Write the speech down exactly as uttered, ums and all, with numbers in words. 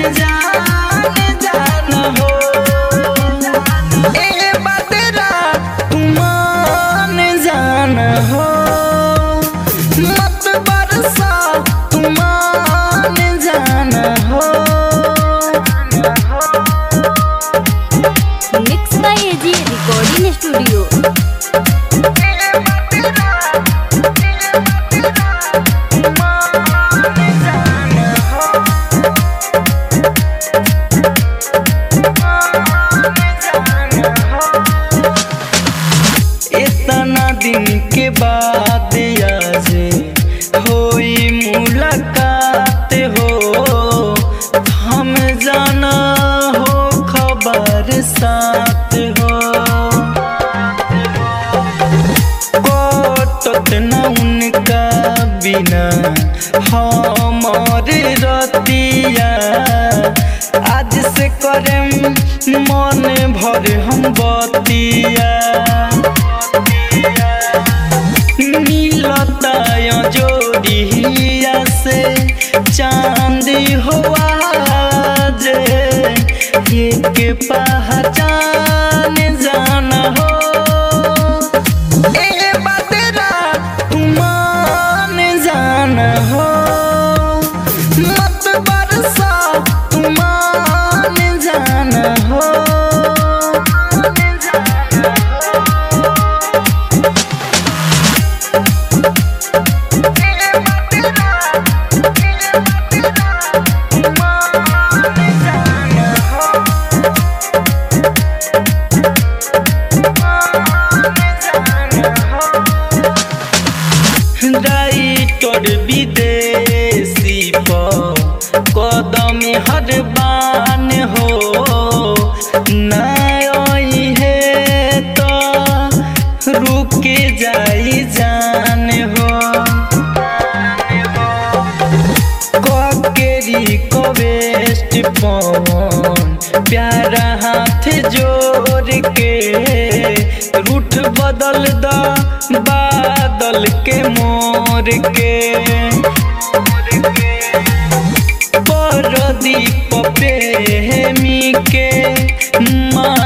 जान जान हो ए बदरा तुमान जान हो मत बरसा तुमान जान हो। Mix by AG recording studio. इतना दिन के बाद आज होई मुलाकात हो हम जाना हो खबर साथ हो कोटत न उनका बिना हमारे रतिया आज से करम मन भर हम बतिया मिलता जोड़िया से चांदी हुआ जे एक पहचान जाना हो ए बदरा तुमान जाना हो मत बरसा तुमान जाना हो। राइटर विदेशी पर कदम हर बान हो नई है तो रुक जाई जान हो ककेरी को वेस्ट पवन प्यारा हाथ जोड़ के रूठ बदल दा बादल के मोर के परदीप प्रेमी के